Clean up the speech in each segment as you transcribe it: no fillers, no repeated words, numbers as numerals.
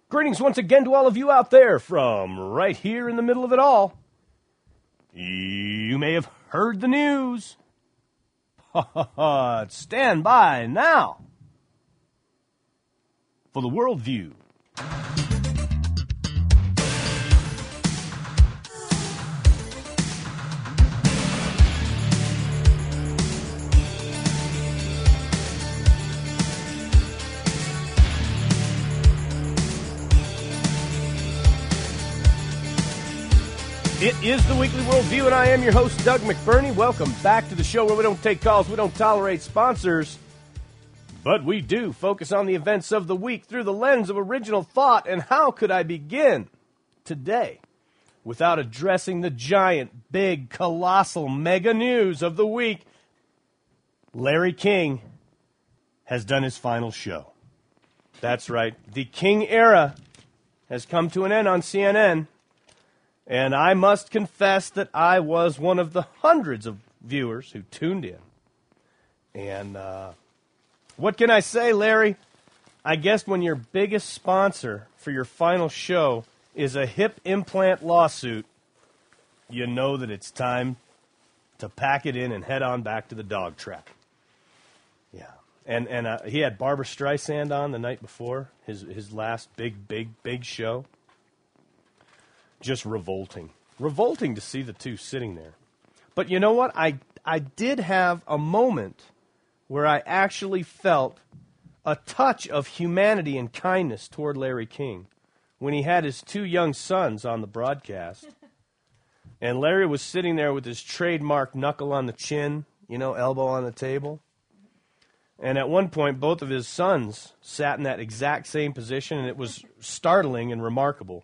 Greetings once again to all of you out there from right here in the middle of it all. You may have heard the news. Stand by now for the Worldview. It is the Weekly Worldview, and I am your host, Doug McBurney. Welcome back to the show where we don't take calls, we don't tolerate sponsors, but we do focus on the events of the week through the lens of original thought. And how could I begin today without addressing the giant, big, colossal, mega news of the week? Larry King has done his final show. That's right. The King era has come to an end on CNN. And I must confess that I was one of the hundreds of viewers who tuned in. And what can I say, Larry? I guess when your biggest sponsor for your final show is a hip implant lawsuit, you know that it's time to pack it in and head on back to the dog track. Yeah. And he had Barbra Streisand on the night before, his last big show. Just revolting. Revolting to see the two sitting there. But you know what? I did have a moment where I actually felt a touch of humanity and kindness toward Larry King when he had his two young sons on the broadcast. And Larry was sitting there with his trademark knuckle on the chin, elbow on the table. And at one point, both of his sons sat in that exact same position, and it was startling and remarkable.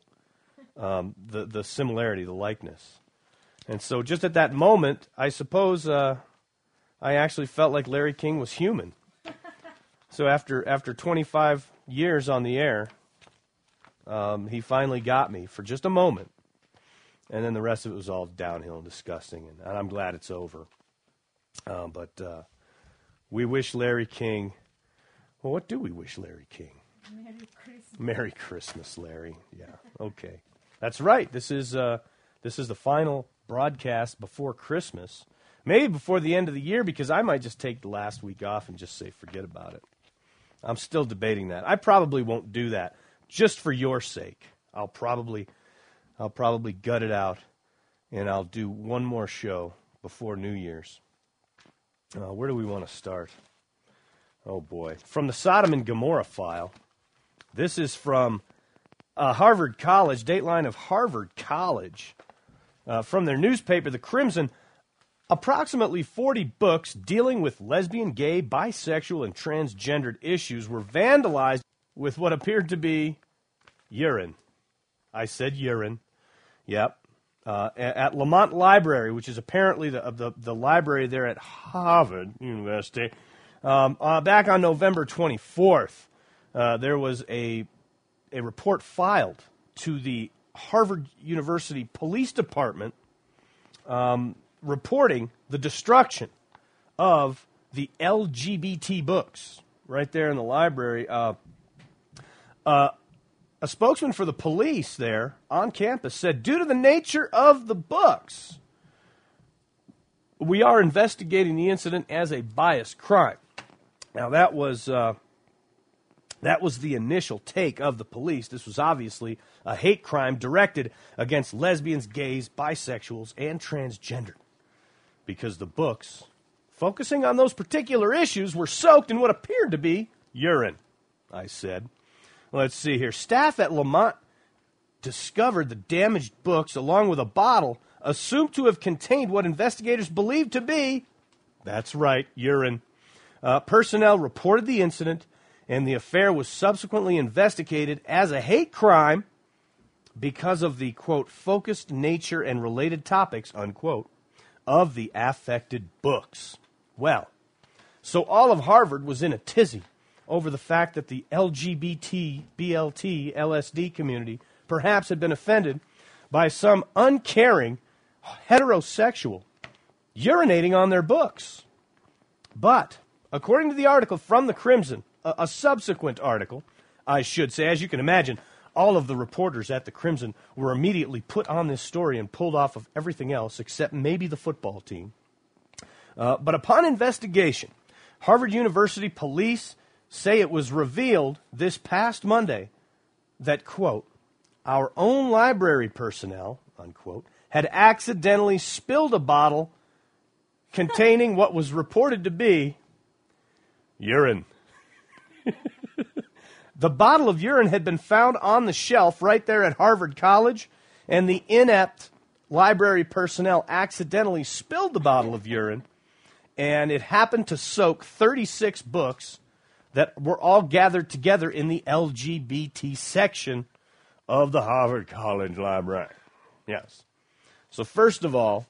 The similarity, the likeness. And so just at that moment, I suppose I actually felt like Larry King was human. So after 25 years on the air, he finally got me for just a moment. And then the rest of it was all downhill and disgusting, and I'm glad it's over. But we wish Larry King, well, what do we wish Larry King? Merry Christmas. Merry Christmas, Larry. Yeah, okay. That's right. This is the final broadcast before Christmas. Maybe before the end of the year, because I might just take the last week off and just say forget about it. I'm still debating that. I probably won't do that just for your sake. I'll probably gut it out, and I'll do one more show before New Year's. Where do we want to start? Oh boy, from the Sodom and Gomorrah file. This is from Harvard College, Dateline of Harvard College. From their newspaper, The Crimson, approximately 40 books dealing with lesbian, gay, bisexual, and transgendered issues were vandalized with what appeared to be urine. I said urine. Yep. At Lamont Library, which is apparently the library there at Harvard University. Back on November 24th, there was a report filed to the Harvard University Police Department reporting the destruction of the LGBT books right there in the library. A spokesman for the police there on campus said, due to the nature of the books, we are investigating the incident as a biased crime. Now, that was the initial take of the police. This was obviously a hate crime directed against lesbians, gays, bisexuals, and transgender. Because the books, focusing on those particular issues, were soaked in what appeared to be urine, I said. Let's see here. Staff at Lamont discovered the damaged books along with a bottle assumed to have contained what investigators believed to be, that's right, urine. Personnel reported the incident, and the affair was subsequently investigated as a hate crime because of the, quote, focused nature and related topics, unquote, of the affected books. Well, so all of Harvard was in a tizzy over the fact that the LGBT, BLT, LSD community perhaps had been offended by some uncaring heterosexual urinating on their books. But, according to the article from the Crimson, a subsequent article, I should say, as you can imagine, all of the reporters at the Crimson were immediately put on this story and pulled off of everything else except maybe the football team. But upon investigation, Harvard University police say it was revealed this past Monday that, quote, our own library personnel, unquote, had accidentally spilled a bottle containing what was reported to be urine. The bottle of urine had been found on the shelf right there at Harvard College, and the inept library personnel accidentally spilled the bottle of urine, and it happened to soak 36 books that were all gathered together in the LGBT section of the Harvard College Library. Yes. So first of all,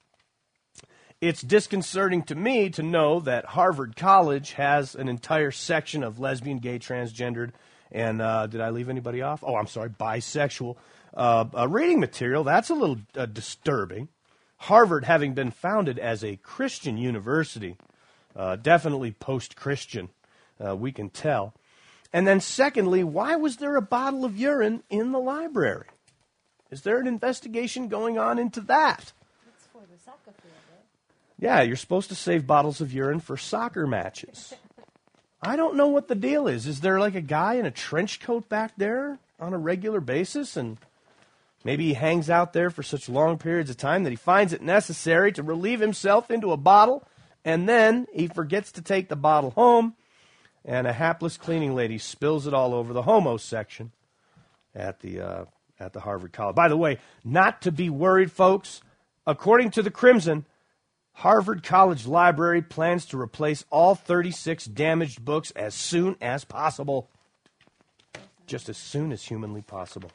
it's disconcerting to me to know that Harvard College has an entire section of lesbian, gay, transgendered, and did I leave anybody off? Oh, I'm sorry, bisexual reading material. That's a little disturbing. Harvard, having been founded as a Christian university, definitely post-Christian, we can tell. And then secondly, why was there a bottle of urine in the library? Is there an investigation going on into that? It's for the soccer field, right? Yeah, you're supposed to save bottles of urine for soccer matches. I don't know what the deal is. Is there like a guy in a trench coat back there on a regular basis, and maybe he hangs out there for such long periods of time that he finds it necessary to relieve himself into a bottle, and then he forgets to take the bottle home, and a hapless cleaning lady spills it all over the homo section at the Harvard College. By the way, not to be worried, folks. According to the Crimson, Harvard College Library plans to replace all 36 damaged books as soon as possible. Just as soon as humanly possible.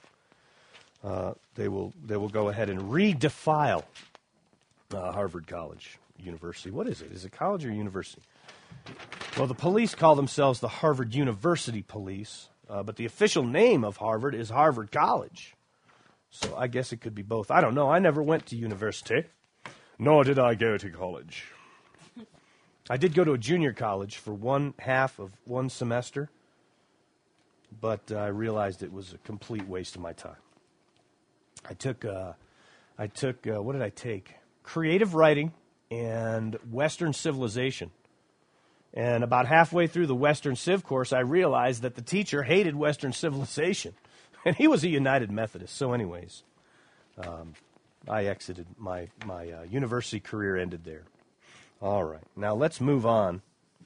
They will go ahead and redefile Harvard College University. What is it? Is it college or university? Well, the police call themselves the Harvard University Police, but the official name of Harvard is Harvard College. So I guess it could be both. I don't know. I never went to university, nor did I go to college. I did go to a junior college for one half of one semester, but I realized it was a complete waste of my time. I took what did I take? Creative writing and Western civilization. And about halfway through the Western Civ course, I realized that the teacher hated Western civilization. And he was a United Methodist. So anyways, I exited. My university career ended there. All right. Now let's move on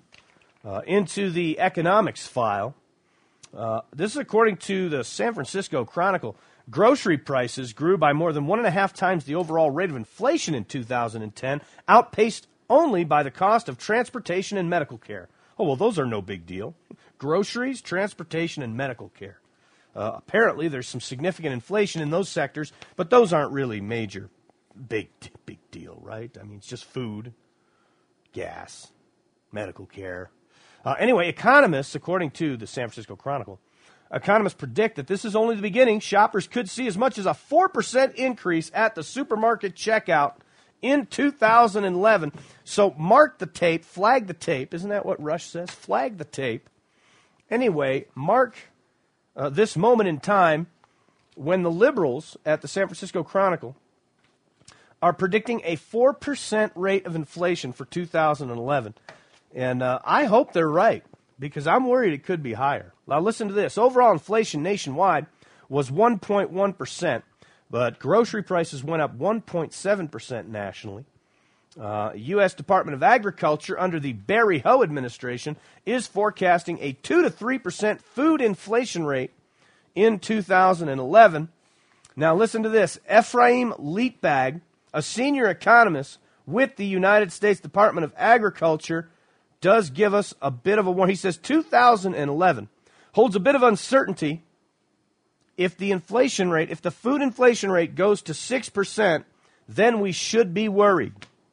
into the economics file. This is according to the San Francisco Chronicle. Grocery prices grew by more than 1.5 times the overall rate of inflation in 2010, outpaced only by the cost of transportation and medical care. Oh, well, those are no big deal. Groceries, transportation, and medical care. Apparently, there's some significant inflation in those sectors, but those aren't really major, big deal, right? I mean, it's just food, gas, medical care. Anyway, economists, according to the San Francisco Chronicle, economists predict that this is only the beginning. Shoppers could see as much as a 4% increase at the supermarket checkout in 2011. So mark the tape, flag the tape. Isn't that what Rush says? Flag the tape. Anyway, mark this moment in time when the liberals at the San Francisco Chronicle are predicting a 4% rate of inflation for 2011. And I hope they're right, because I'm worried it could be higher. Now listen to this. Overall inflation nationwide was 1.1%, but grocery prices went up 1.7% nationally. U.S. Department of Agriculture, under the Barry Ho administration, is forecasting a 2 to 3% food inflation rate in 2011. Now listen to this. Ephraim Leitbag, a senior economist with the United States Department of Agriculture, does give us a bit of a warning. He says 2011 holds a bit of uncertainty. If the inflation rate, if the food inflation rate goes to 6%, then we should be worried.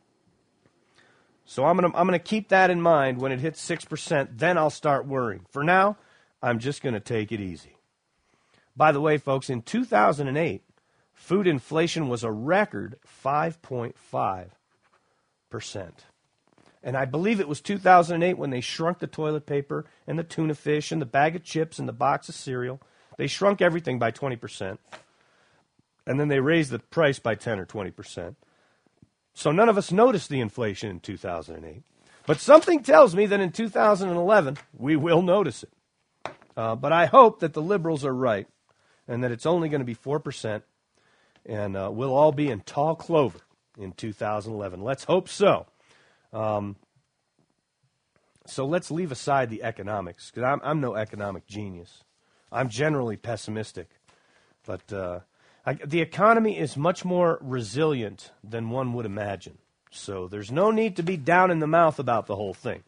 So I'm gonna keep that in mind. When it hits 6%, then I'll start worrying. For now, I'm just going to take it easy. By the way, folks, in 2008, food inflation was a record 5.5%. And I believe it was 2008 when they shrunk the toilet paper and the tuna fish and the bag of chips and the box of cereal They shrunk everything by 20%, and then they raised the price by 10 or 20%. So none of us noticed the inflation in 2008. But something tells me that in 2011, we will notice it. But I hope that the liberals are right, and that it's only going to be 4%, and we'll all be in tall clover in 2011. Let's hope so. So let's leave aside the economics, because I'm no economic genius. I'm generally pessimistic. But the economy is much more resilient than one would imagine. So there's no need to be down in the mouth about the whole thing.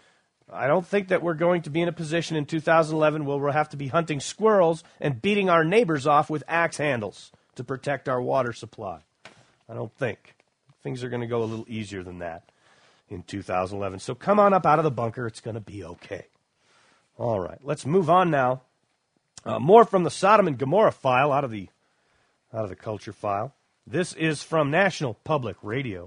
I don't think that we're going to be in a position in 2011 where we'll have to be hunting squirrels and beating our neighbors off with axe handles to protect our water supply. I don't think. Things are going to go a little easier than that in 2011. So come on up out of the bunker. It's going to be okay. All right, let's move on now. More from the Sodom and Gomorrah file out of the culture file. This is from National Public Radio.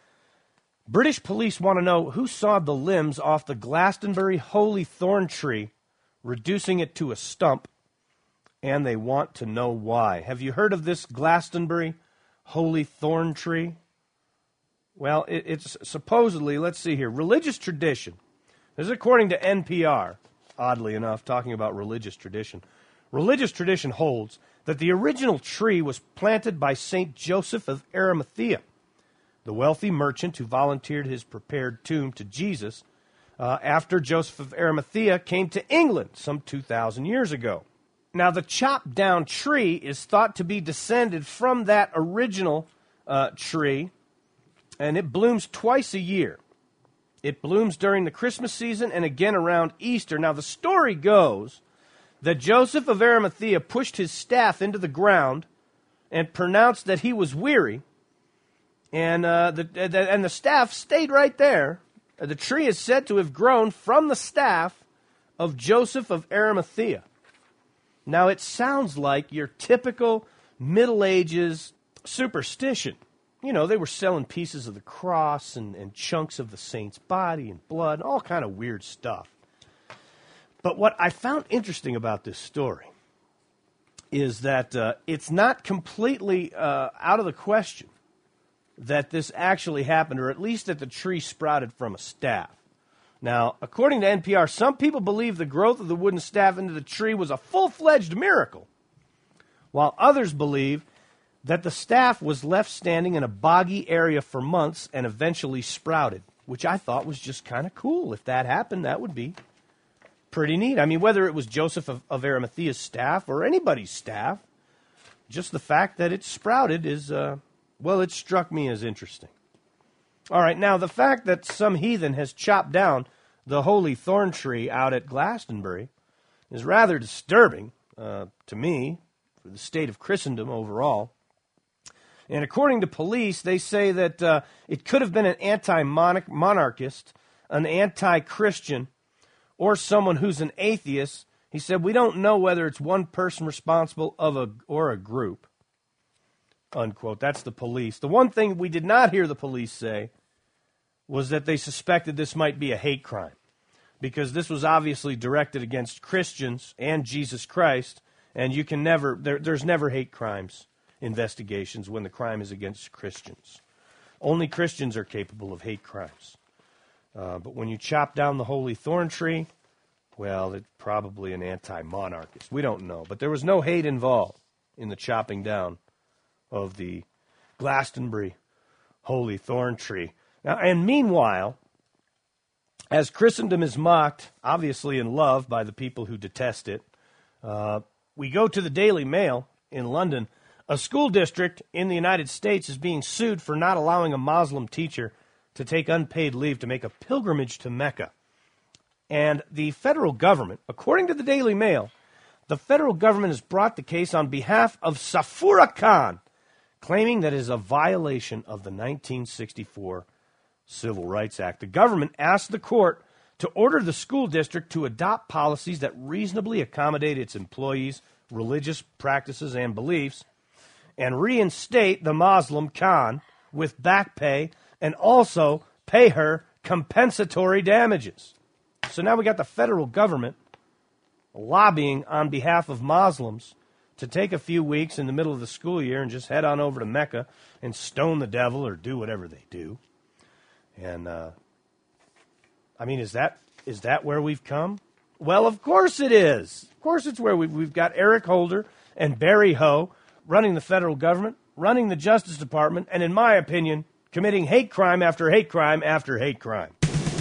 British police want to know who sawed the limbs off the Glastonbury holy thorn tree, reducing it to a stump, and they want to know why. Have you heard of this Glastonbury holy thorn tree? Well, it's supposedly, let's see here, religious tradition. This is according to NPR, oddly enough, talking about religious tradition. Religious tradition holds that the original tree was planted by St. Joseph of Arimathea, the wealthy merchant who volunteered his prepared tomb to Jesus after Joseph of Arimathea came to England some 2,000 years ago. Now, the chopped down tree is thought to be descended from that original tree, and it blooms twice a year. It blooms during the Christmas season and again around Easter. Now, the story goes that Joseph of Arimathea pushed his staff into the ground and pronounced that he was weary, and the staff stayed right there. The tree is said to have grown from the staff of Joseph of Arimathea. Now, it sounds like your typical Middle Ages superstition. You know, they were selling pieces of the cross and chunks of the saint's body and blood, all kind of weird stuff. But what I found interesting about this story is that it's not completely out of the question that this actually happened, or at least that the tree sprouted from a staff. Now, according to NPR, some people believe the growth of the wooden staff into the tree was a full-fledged miracle, while others believe that the staff was left standing in a boggy area for months and eventually sprouted, which I thought was just kind of cool. If that happened, that would be pretty neat. I mean, whether it was Joseph of Arimathea's staff or anybody's staff, just the fact that it sprouted is, well, it struck me as interesting. All right, now the fact that some heathen has chopped down the holy thorn tree out at Glastonbury is rather disturbing to me, for the state of Christendom overall. And according to police, they say that it could have been an anti-monarchist, an anti-Christian, or someone who's an atheist. He said, we don't know whether it's one person responsible or a group, unquote. That's the police. The one thing we did not hear the police say was that they suspected this might be a hate crime, because this was obviously directed against Christians and Jesus Christ, and you can never, there's never hate crimes investigations when the crime is against Christians. Only Christians are capable of hate crimes. But when you chop down the holy thorn tree, well, it's probably an anti-monarchist. We don't know. But there was no hate involved in the chopping down of the Glastonbury holy thorn tree. Now, and meanwhile, as Christendom is mocked, obviously and loved by the people who detest it, we go to the Daily Mail in London. A school district in the United States is being sued for not allowing a Muslim teacher to take unpaid leave to make a pilgrimage to Mecca. And the federal government, according to the Daily Mail, the federal government has brought the case on behalf of Safura Khan, claiming that it is a violation of the 1964 Civil Rights Act. The government asked the court to order the school district to adopt policies that reasonably accommodate its employees' religious practices and beliefs, and reinstate the Muslim Khan with back pay and also pay her compensatory damages. So now we got the federal government lobbying on behalf of Muslims to take a few weeks in the middle of the school year and just head on over to Mecca and stone the devil or do whatever they do. And, is that where we've come? Well, of course it is. Of course it's where we've got Eric Holder and Barry Ho running the federal government, running the Justice Department, and in my opinion, committing hate crime after hate crime after hate crime.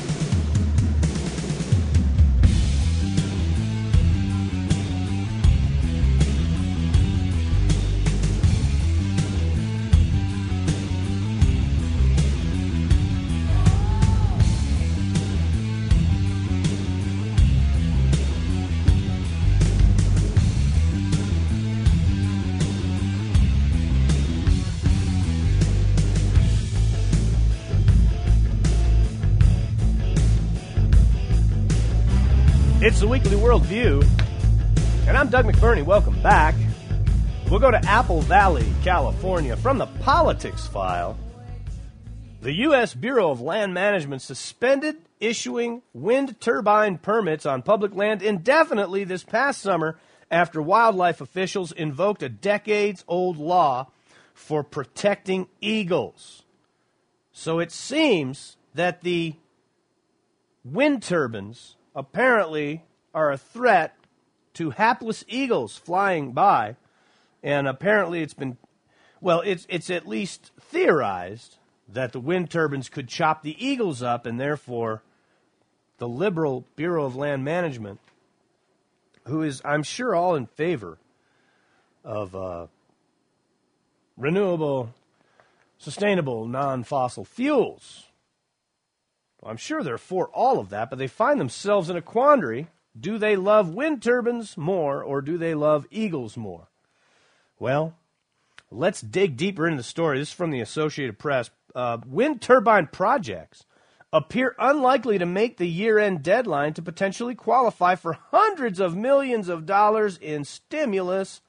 It's the Weekly Worldview, and I'm Doug McBurney. Welcome back. We'll go to Apple Valley, California. From the Politics File, the U.S. Bureau of Land Management suspended issuing wind turbine permits on public land indefinitely this past summer after wildlife officials invoked a decades-old law for protecting eagles. So it seems that the wind turbines apparently are a threat to hapless eagles flying by, and apparently it's at least theorized that the wind turbines could chop the eagles up, and therefore the liberal Bureau of Land Management, who is, I'm sure, all in favor of renewable, sustainable, non-fossil fuels. I'm sure they're for all of that, but they find themselves in a quandary. Do they love wind turbines more, or do they love eagles more? Well, let's dig deeper into the story. This is from the Associated Press. Wind turbine projects appear unlikely to make the year-end deadline to potentially qualify for hundreds of millions of dollars in stimulus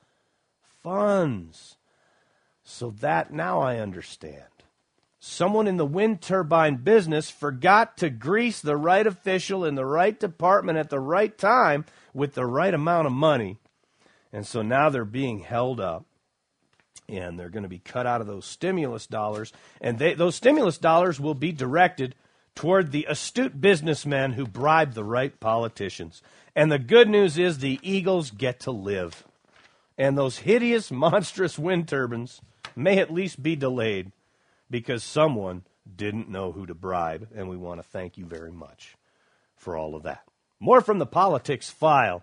funds. So that now I understand. Someone in the wind turbine business forgot to grease the right official in the right department at the right time with the right amount of money. And so now they're being held up, and they're going to be cut out of those stimulus dollars. And those stimulus dollars will be directed toward the astute businessmen who bribe the right politicians. And the good news is the eagles get to live. And those hideous, monstrous wind turbines may at least be delayed, because someone didn't know who to bribe, and we want to thank you very much for all of that. More from the Politics File.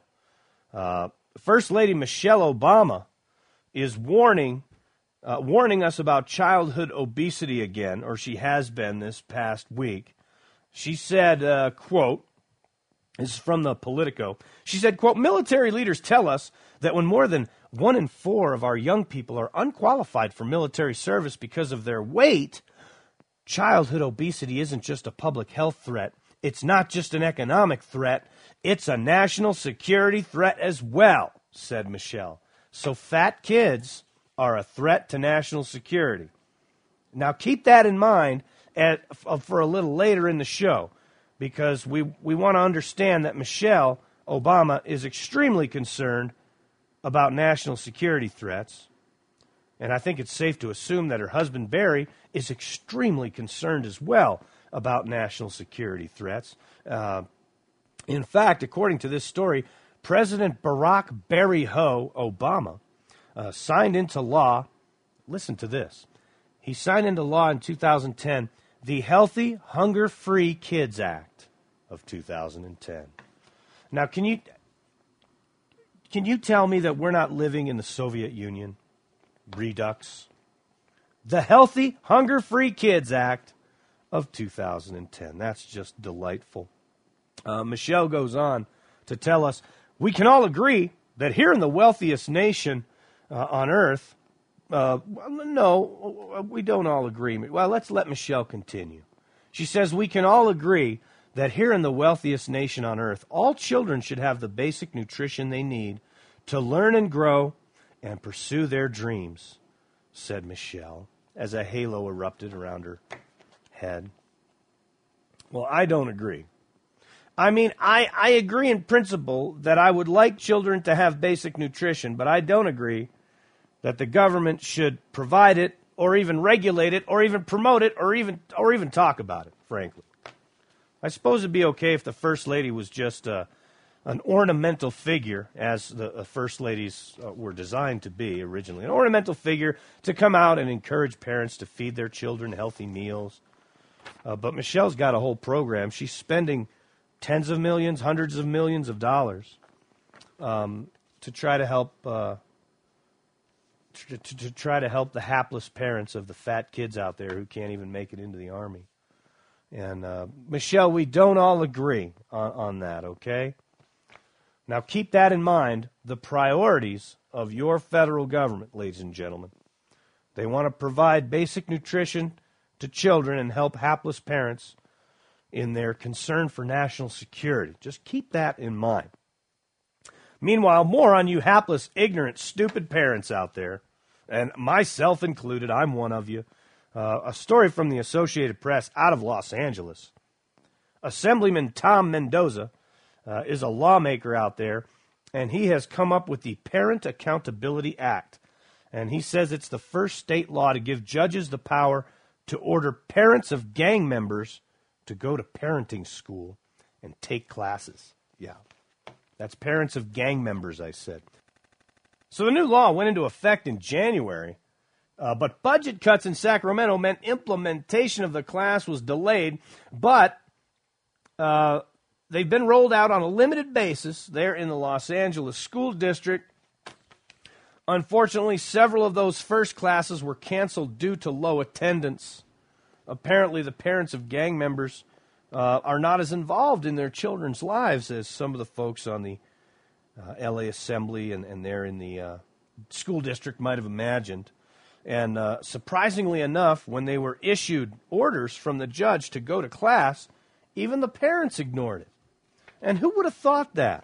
First Lady Michelle Obama is warning us about childhood obesity again, or she has been this past week. She said, quote, this is from the Politico. She said, quote, military leaders tell us that when more than 1 in 4 of our young people are unqualified for military service because of their weight, childhood obesity isn't just a public health threat. It's not just an economic threat. It's a national security threat as well, said Michelle. So fat kids are a threat to national security. Now keep that in mind for a little later in the show, because we want to understand that Michelle Obama is extremely concerned about national security threats, and I think it's safe to assume that her husband Barry is extremely concerned as well about national security threats. In fact, according to this story, President Barack Barry Ho Obama signed into law, listen to this, he signed into law in 2010 the Healthy, Hunger-Free Kids Act of 2010. Now, can you tell me that we're not living in the Soviet Union? Redux. The Healthy, Hunger-Free Kids Act of 2010. That's just delightful. Michelle goes on to tell us, we can all agree that here in the wealthiest nation on earth, no, we don't all agree. Well, let's let Michelle continue. She says, we can all agree that here in the wealthiest nation on earth, all children should have the basic nutrition they need to learn and grow and pursue their dreams, said Michelle, as a halo erupted around her head. Well, I don't agree. I mean, I agree in principle that I would like children to have basic nutrition, but I don't agree that the government should provide it or even regulate it or even promote it or even talk about it, frankly. I suppose it'd be okay if the First Lady was just an ornamental figure, as the First Ladies were designed to be originally. An ornamental figure to come out and encourage parents to feed their children healthy meals. But Michelle's got a whole program. She's spending tens of millions, hundreds of millions of dollars to try to help to try to help the hapless parents of the fat kids out there who can't even make it into the Army. And Michelle, we don't all agree on that, okay? Now keep that in mind, the priorities of your federal government, ladies and gentlemen. They want to provide basic nutrition to children and help hapless parents in their concern for national security. Just keep that in mind. Meanwhile, more on you hapless, ignorant, stupid parents out there, and myself included, I'm one of you. A story from the Associated Press out of Los Angeles. Assemblyman Tom Mendoza is a lawmaker out there, and he has come up with the Parent Accountability Act. And he says it's the first state law to give judges the power to order parents of gang members to go to parenting school and take classes. Yeah, that's parents of gang members, I said. So the new law went into effect in January, but budget cuts in Sacramento meant implementation of the class was delayed, but they've been rolled out on a limited basis there in the Los Angeles School District. Unfortunately, several of those first classes were canceled due to low attendance. Apparently, the parents of gang members are not as involved in their children's lives as some of the folks on the L.A. Assembly and there in the school district might have imagined. And surprisingly enough, when they were issued orders from the judge to go to class, even the parents ignored it. And who would have thought that?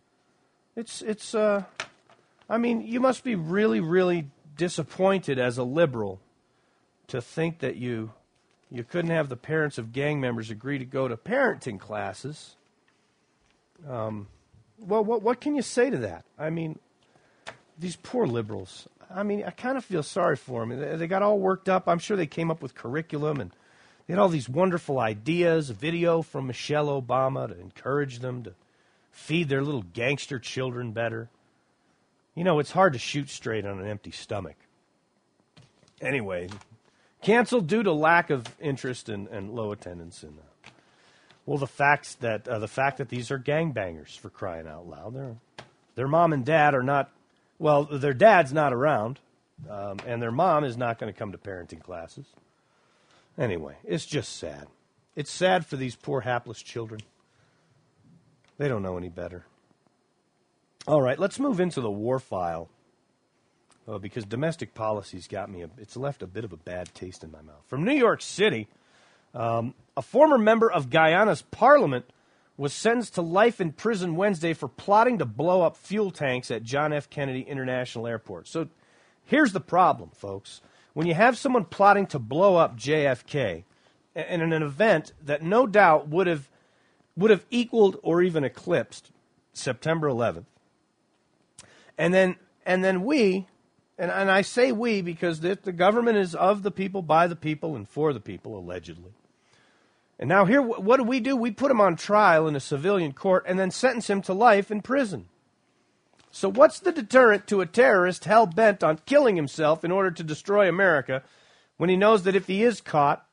I mean, you must be really, really disappointed as a liberal to think that you couldn't have the parents of gang members agree to go to parenting classes. Well, what can you say to that? I mean, these poor liberals. I mean, I kind of feel sorry for them. They got all worked up. I'm sure they came up with curriculum, and they had all these wonderful ideas, a video from Michelle Obama to encourage them to feed their little gangster children better. You know, it's hard to shoot straight on an empty stomach. Anyway, canceled due to lack of interest and low attendance. And well, the fact that these are gangbangers, for crying out loud. Their mom and dad are not. Well, their dad's not around, and their mom is not going to come to parenting classes. Anyway, it's just sad. It's sad for these poor hapless children. They don't know any better. All right, let's move into the war file, because domestic policy's got me, it's left a bit of a bad taste in my mouth. From New York City, a former member of Guyana's parliament was sentenced to life in prison Wednesday for plotting to blow up fuel tanks at John F. Kennedy International Airport. So here's the problem, folks. When you have someone plotting to blow up JFK in an event that no doubt would have equaled or even eclipsed September 11th, and then we, and I say we because the government is of the people, by the people, and for the people, allegedly. And now here, what do? We put him on trial in a civilian court and then sentence him to life in prison. So what's the deterrent to a terrorist hell-bent on killing himself in order to destroy America when he knows that if he is caught,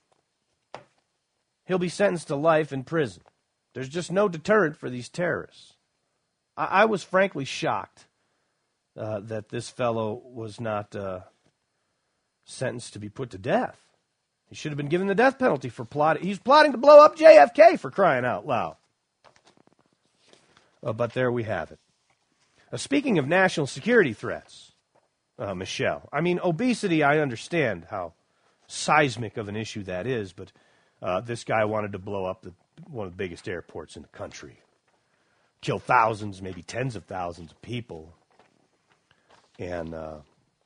he'll be sentenced to life in prison? There's just no deterrent for these terrorists. I was frankly shocked that this fellow was not sentenced to be put to death. He should have been given the death penalty for plotting. He's plotting to blow up JFK, for crying out loud. But there we have it. Speaking of national security threats, Michelle, I mean, obesity, I understand how seismic of an issue that is, but this guy wanted to blow up one of the biggest airports in the country. Kill thousands, maybe tens of thousands of people. And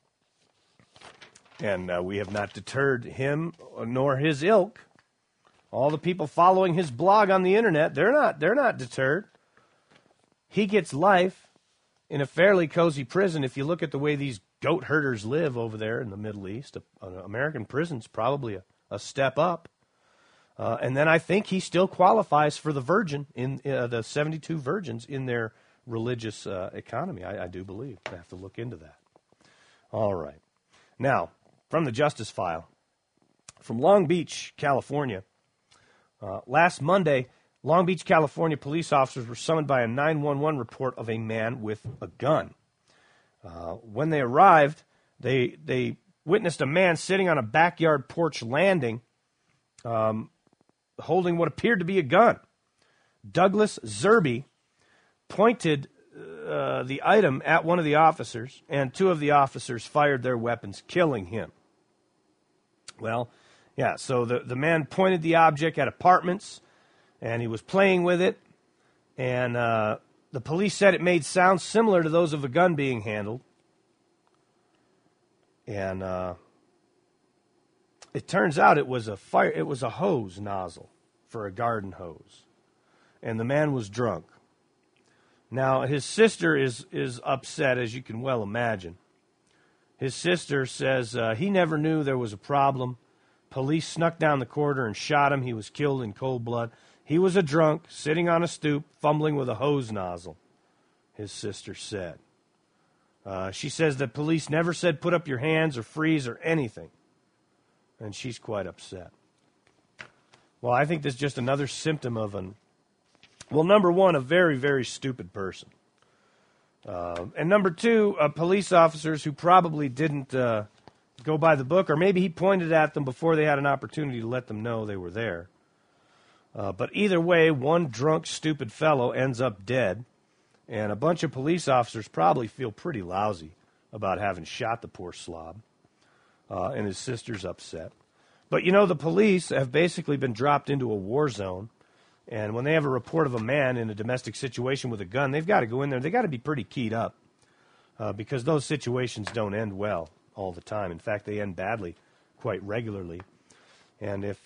we have not deterred him nor his ilk All the people following his blog on the internet, they're not deterred. He gets life in a fairly cozy prison. If you look at the way these goat herders live over there in the Middle East, an American prison's probably a step up. And then I think he still qualifies for the virgin in the 72 virgins in their religious economy. I do believe. I have to look into that. All right. Now, from the Justice File, from Long Beach, California. Last Monday, Long Beach, California police officers were summoned by a 911 report of a man with a gun. When they arrived, they witnessed a man sitting on a backyard porch landing, holding what appeared to be a gun. Douglas Zerby pointed the item at one of the officers, and two of the officers fired their weapons, killing him. Well, yeah, so the man pointed the object at apartments, and he was playing with it, and the police said it made sounds similar to those of a gun being handled. And it turns out it was a hose nozzle for a garden hose. And the man was drunk. Now, his sister is upset, as you can well imagine. His sister says he never knew there was a problem. Police snuck down the corridor and shot him. He was killed in cold blood. He was a drunk, sitting on a stoop, fumbling with a hose nozzle, his sister said. She says that police never said put up your hands or freeze or anything. And she's quite upset. Well, I think this is just another symptom of number one, a very, very stupid person. And number two, police officers who probably didn't go by the book, or maybe he pointed at them before they had an opportunity to let them know they were there. But either way, one drunk, stupid fellow ends up dead, and a bunch of police officers probably feel pretty lousy about having shot the poor slob, and his sister's upset. But, the police have basically been dropped into a war zone, and when they have a report of a man in a domestic situation with a gun, they've got to go in there. They've got to be pretty keyed up because those situations don't end well all the time. In fact, they end badly quite regularly. And if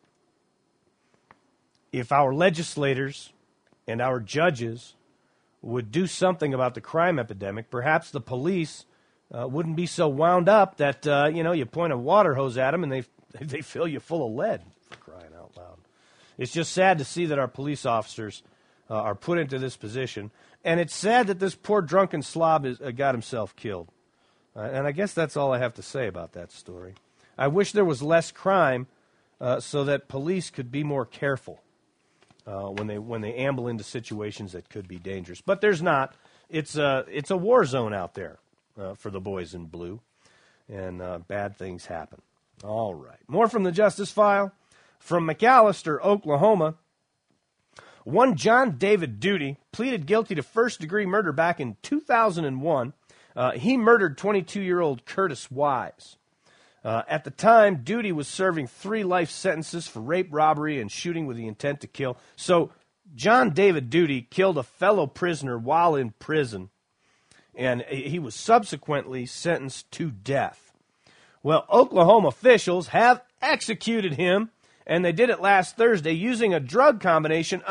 our legislators and our judges would do something about the crime epidemic, perhaps the police wouldn't be so wound up that, you point a water hose at them and they fill you full of lead, for crying out loud. It's just sad to see that our police officers are put into this position. And it's sad that this poor drunken slob got himself killed. And I guess that's all I have to say about that story. I wish there was less crime so that police could be more careful when they amble into situations that could be dangerous. But there's not. It's a war zone out there for the boys in blue, and bad things happen. All right. More from the Justice File. From McAlester, Oklahoma, one John David Duty pleaded guilty to first-degree murder back in 2001. He murdered 22-year-old Curtis Wise. At the time, Duty was serving 3 life sentences for rape, robbery, and shooting with the intent to kill. So John David Duty killed a fellow prisoner while in prison, and he was subsequently sentenced to death. Well, Oklahoma officials have executed him, and they did it last Thursday using a new drug combination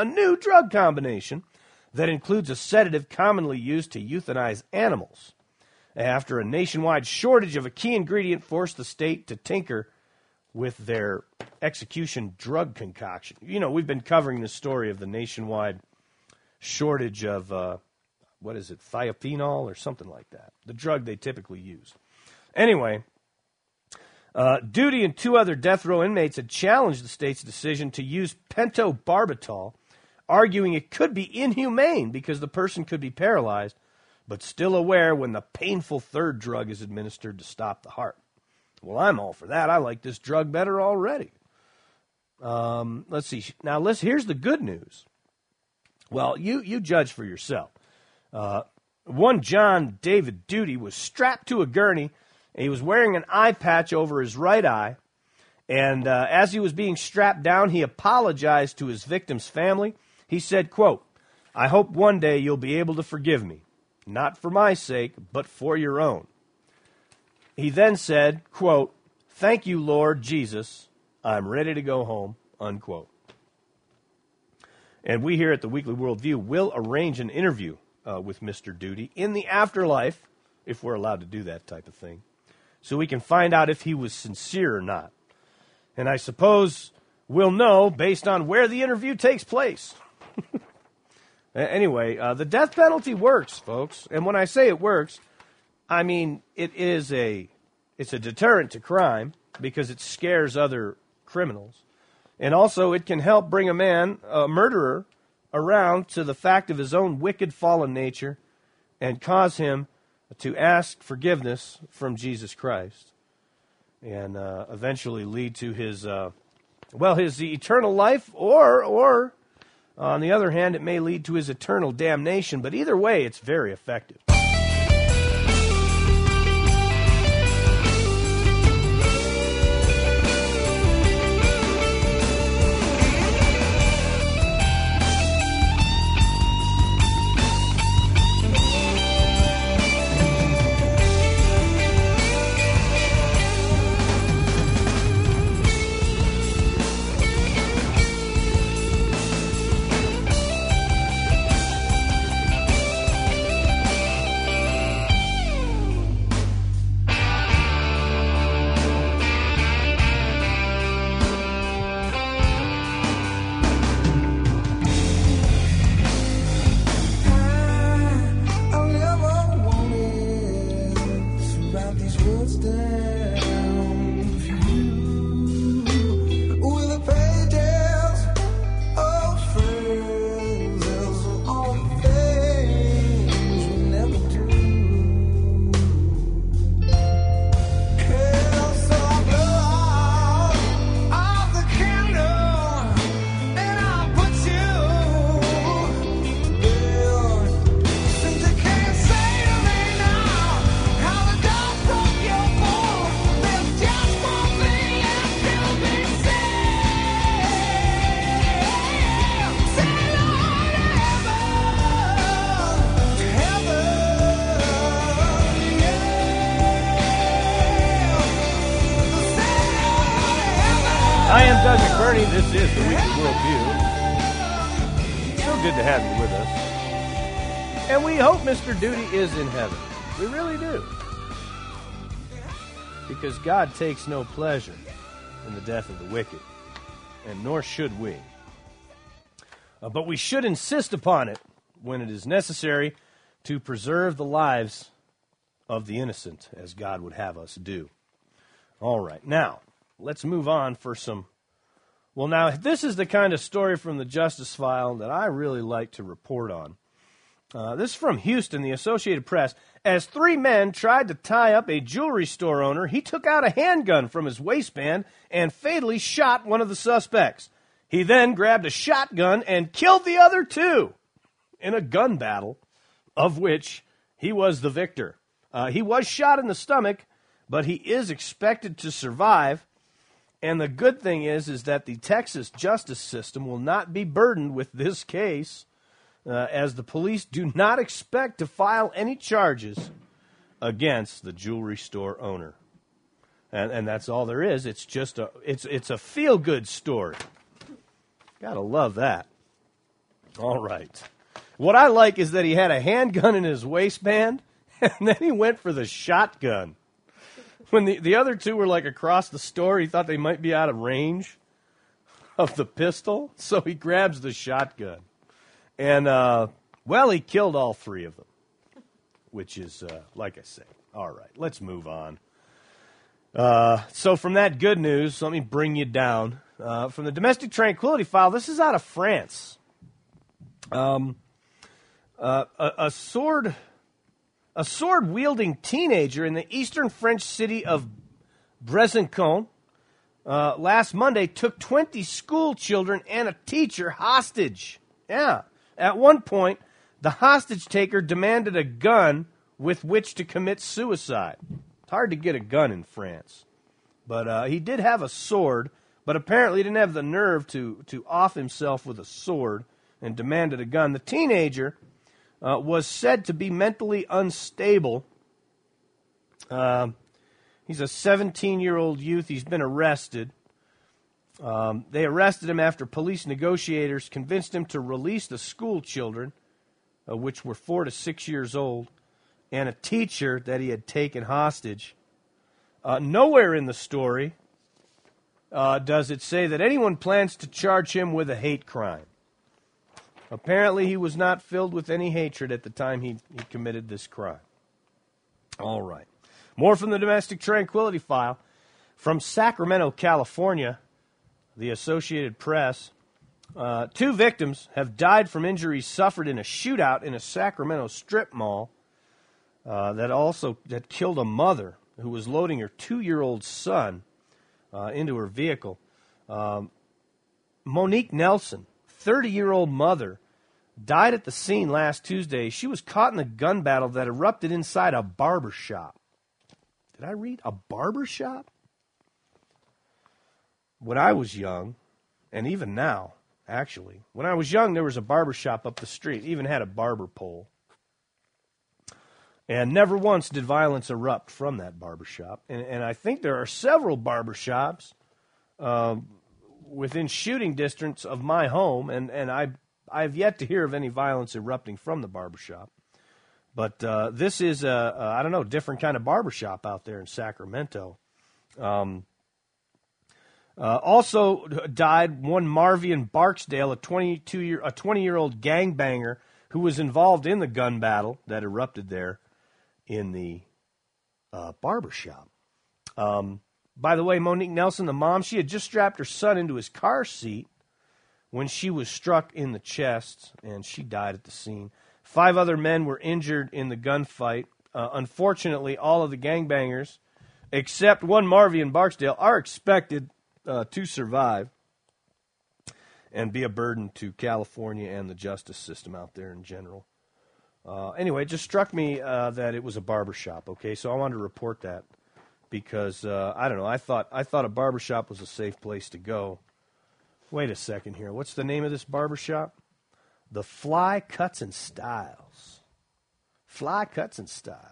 that includes a sedative commonly used to euthanize animals, after a nationwide shortage of a key ingredient forced the state to tinker with their execution drug concoction. We've been covering the story of the nationwide shortage of, thiophenol or something like that, the drug they typically use. Anyway, Duty and 2 other death row inmates had challenged the state's decision to use pentobarbital, arguing it could be inhumane because the person could be paralyzed, but still aware when the painful third drug is administered to stop the heart. Well, I'm all for that. I like this drug better already. Let's see. Now, here's the good news. Well, you judge for yourself. One John David Duty was strapped to a gurney. He was wearing an eye patch over his right eye, and as he was being strapped down, he apologized to his victim's family. He said, quote, "I hope one day you'll be able to forgive me, not for my sake, but for your own." He then said, quote, "Thank you, Lord Jesus. I'm ready to go home," unquote. And we here at the Weekly Worldview will arrange an interview with Mr. Duty in the afterlife, if we're allowed to do that type of thing, so we can find out if he was sincere or not. And I suppose we'll know based on where the interview takes place. Anyway, the death penalty works, folks. And when I say it works, I mean it's a deterrent to crime because it scares other criminals. And also it can help bring a murderer, around to the fact of his own wicked fallen nature and cause him to ask forgiveness from Jesus Christ and eventually lead to his eternal life, or on the other hand, it may lead to his eternal damnation. But either way, it's very effective. I am Doug McBurney. This is the Weekly Worldview. So good to have you with us. And we hope Mr. Duty is in heaven. We really do. Because God takes no pleasure in the death of the wicked, and nor should we. But we should insist upon it when it is necessary to preserve the lives of the innocent, as God would have us do. All right, now, let's move on for some... Well, now, this is the kind of story from the Justice File that I really like to report on. This is from Houston, the Associated Press. As 3 men tried to tie up a jewelry store owner, he took out a handgun from his waistband and fatally shot one of the suspects. He then grabbed a shotgun and killed the other 2 in a gun battle, of which he was the victor. He was shot in the stomach, but he is expected to survive. And the good thing is that the Texas justice system will not be burdened with this case, as the police do not expect to file any charges against the jewelry store owner. And that's all there is. It's just it's a feel-good story. Gotta love that. All right. What I like is that he had a handgun in his waistband, and then he went for the shotgun. When the other 2 were like across the store, he thought they might be out of range of the pistol, so he grabs the shotgun. And, he killed all 3 of them, which is, like I say. All right, let's move on. So from that good news, let me bring you down. From the Domestic Tranquility File, this is out of France. A sword-wielding teenager in the eastern French city of Besançon last Monday took 20 school children and a teacher hostage. Yeah. At one point, the hostage taker demanded a gun with which to commit suicide. It's hard to get a gun in France. But he did have a sword, but apparently he didn't have the nerve to off himself with a sword and demanded a gun. The teenager was said to be mentally unstable. He's a 17-year-old youth. He's been arrested. They arrested him after police negotiators convinced him to release the school children, which were 4 to 6 years old, and a teacher that he had taken hostage. Nowhere in the story does it say that anyone plans to charge him with a hate crime. Apparently, he was not filled with any hatred at the time he committed this crime. All right. More from the Domestic Tranquility File. From Sacramento, California, the Associated Press, 2 victims have died from injuries suffered in a shootout in a Sacramento strip mall that killed a mother who was loading her 2-year-old son into her vehicle. Monique Nelson, 30-year-old mother, died at the scene last Tuesday. She was caught in a gun battle that erupted inside a barber shop. Did I read a barber shop? When I was young, and even now, actually, when I was young, there was a barber shop up the street. It even had a barber pole. And never once did violence erupt from that barber shop. And I think there are several barber shops within shooting distance of my home, and I've yet to hear of any violence erupting from the barbershop. But this is a different kind of barbershop out there in Sacramento. Also died one Marvian Barksdale, a 20-year-old gangbanger who was involved in the gun battle that erupted there in the barbershop. By the way, Monique Nelson, the mom, she had just strapped her son into his car seat when she was struck in the chest, and she died at the scene. 5 other men were injured in the gunfight. Unfortunately, all of the gangbangers, except one Marvian Barksdale, are expected to survive and be a burden to California and the justice system out there in general. Anyway, it just struck me that it was a barbershop, okay? So I wanted to report that because, I don't know, I thought a barbershop was a safe place to go. Wait a second here. What's the name of this barbershop? The Fly Cuts and Styles. Fly Cuts and Styles.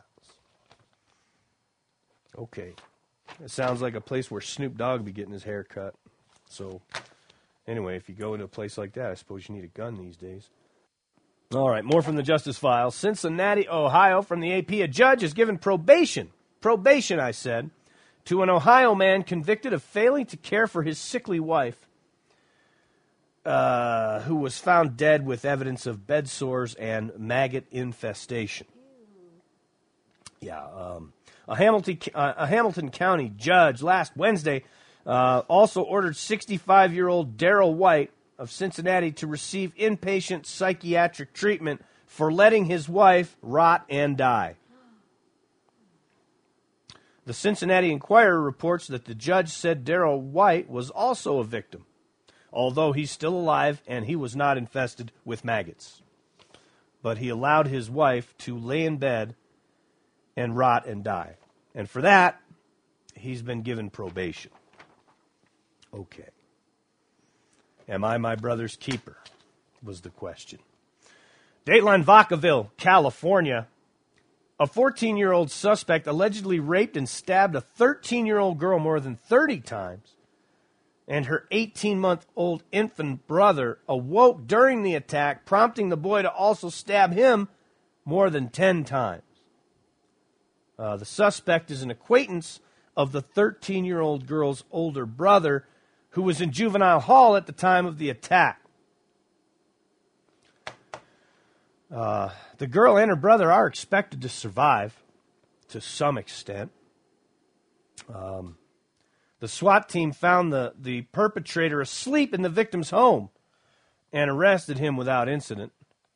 Okay. It sounds like a place where Snoop Dogg be getting his hair cut. So, anyway, if you go into a place like that, I suppose you need a gun these days. All right, more from the Justice Files. Cincinnati, Ohio, from the AP, a judge has given probation, I said, to an Ohio man convicted of failing to care for his sickly wife, who was found dead with evidence of bed sores and maggot infestation. Yeah, a Hamilton County judge last Wednesday also ordered 65-year-old Darrell White of Cincinnati to receive inpatient psychiatric treatment for letting his wife rot and die. The Cincinnati Enquirer reports that the judge said Darrell White was also a victim, although he's still alive and he was not infested with maggots. But he allowed his wife to lay in bed and rot and die. And for that, he's been given probation. Okay. Am I my brother's keeper? Was the question. Dateline Vacaville, California. A 14-year-old suspect allegedly raped and stabbed a 13-year-old girl more than 30 times, and her 18-month-old infant brother awoke during the attack, prompting the boy to also stab him more than 10 times. The suspect is an acquaintance of the 13-year-old girl's older brother, who was in juvenile hall at the time of the attack. The girl and her brother are expected to survive to some extent. The SWAT team found the perpetrator asleep in the victim's home and arrested him without incident.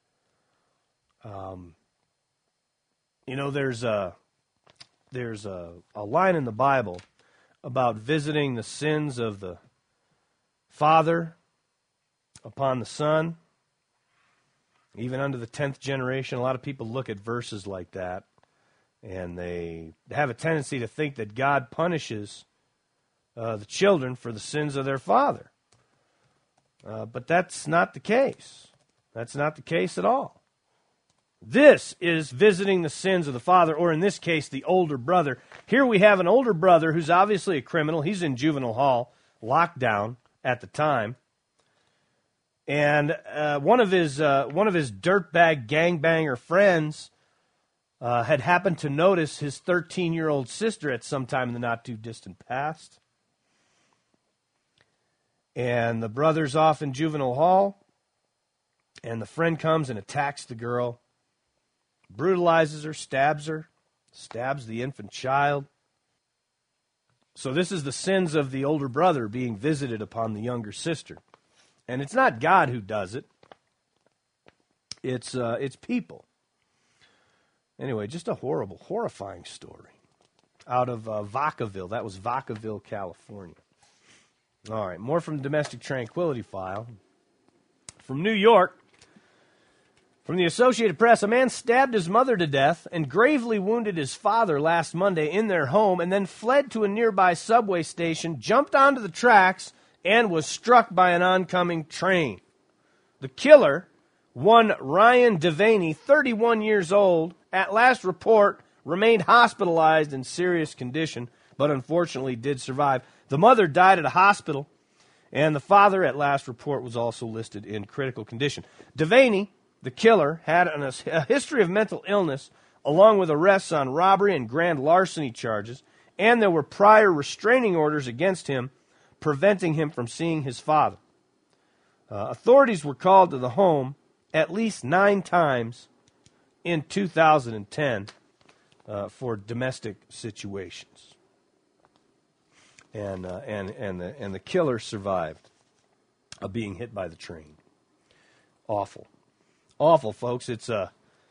There's a line in the Bible about visiting the sins of the father upon the son. Even under the 10th generation, a lot of people look at verses like that, and they have a tendency to think that God punishes the children for the sins of their father. But that's not the case. That's not the case at all. This is visiting the sins of the father, or in this case, the older brother. Here we have an older brother who's obviously a criminal. He's in juvenile hall, locked down, at the time. And one of his dirtbag gangbanger friends had happened to notice his 13-year-old sister at some time in the not-too-distant past. And the brother's off in juvenile hall, and the friend comes and attacks the girl, brutalizes her, stabs the infant child. So this is the sins of the older brother being visited upon the younger sister. And it's not God who does it. It's people. Anyway, just a horrifying story out of Vacaville. That was Vacaville, California. All right, more from the Domestic Tranquility File. From New York, from the Associated Press, a man stabbed his mother to death and gravely wounded his father last Monday in their home and then fled to a nearby subway station, jumped onto the tracks, and was struck by an oncoming train. The killer, one Ryan Devaney, 31 years old, at last report remained hospitalized in serious condition, but unfortunately did survive. The mother died at a hospital, and the father, at last report, was also listed in critical condition. Devaney, the killer, had a history of mental illness, along with arrests on robbery and grand larceny charges, and there were prior restraining orders against him, preventing him from seeing his father. Authorities were called to the home at least 9 times in 2010 for domestic situations. And the killer survived being hit by the train. Awful. Awful, folks. It's an